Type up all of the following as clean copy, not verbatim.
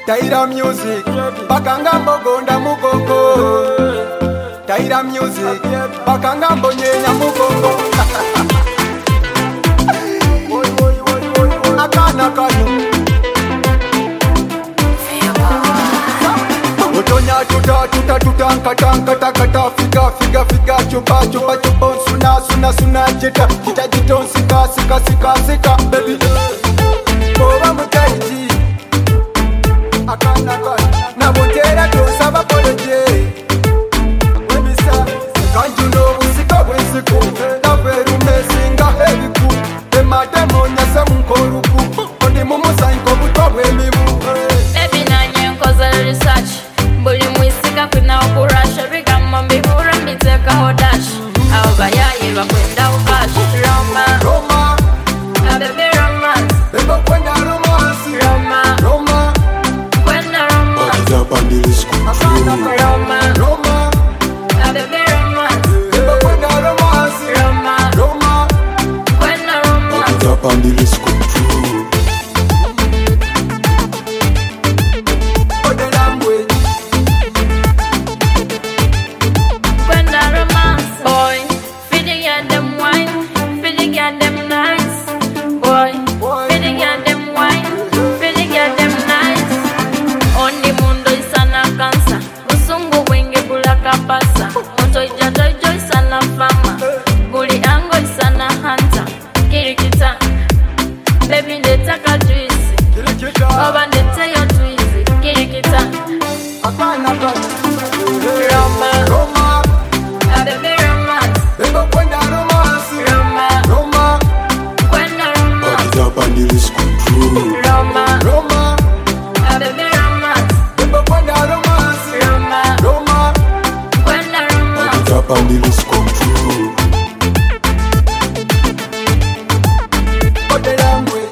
Taira music, bakangambo gonda mugongo. Taira music, bakangambo nyenya mugongo. Akana kanu Otonya tuta figa chupa suna jita jiton sika baby Boba mutaiji Akana kanu na botera to saba poloje Baby sa kanju no usika wesiku na veru mesinga hebiku Emate monya sa mkoruku Ondi mumusa inko butowe mimu Baby nanye nkoza research Buli mwisika kuna ukurasha Biga mambi hura miteka hodash Au bayaye bakwenda ukash Roma Baby romance Bebo kwenda romance Roma Kwenda romance Bakita bandili skutu Roma Baby romance Bebo kwenda romance Roma Kwenda romance Bakita bandili skutu Body language Kwenda romance Boy Feeling at them wine Feeling at them nice Boy Feeling at them wine Feeling at them nice Ondi mundo isana kansa Musungu wingi bula kapasa Moto ijo isana fama Buli ango isana hanta Kirikita Baby ndetaka juice Oba ndete yo twizi Kirikita Akana kanu Roma Baby romance Bebo kwenda romance Roma Kwenda romance Bakita bandili skutu Roma Baby romance Bebo kwenda romance Roma Kwenda romance Bakita bandili skutu Body language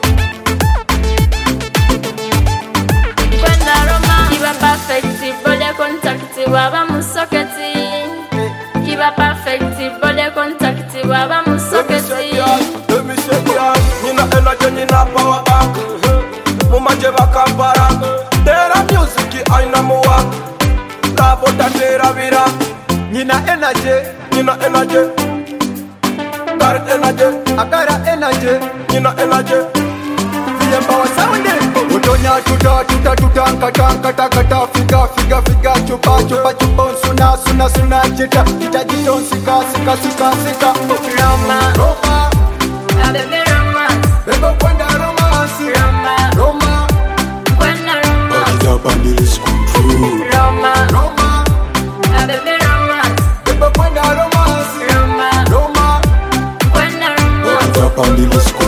Kwenda romance Kiba perfect body contact Waba musoketi Kiba perfect body contact Waba musoketi Let me shake ya Nina energy, nina power back Mumaje bakambara Tera music aina muwa Lavo da tera vira Nina energy Garret energy Agara energy Nina energy Viyemba wa soundi Otonya tuta figa chupa suna jita jiton sika Roma Baby romance Bebo kwenda romance Roma Kwenda romance Bakita bandili skutu Roma Baby romance Bebo kwenda romance Roma Kwenda romance Bakita bandili skutu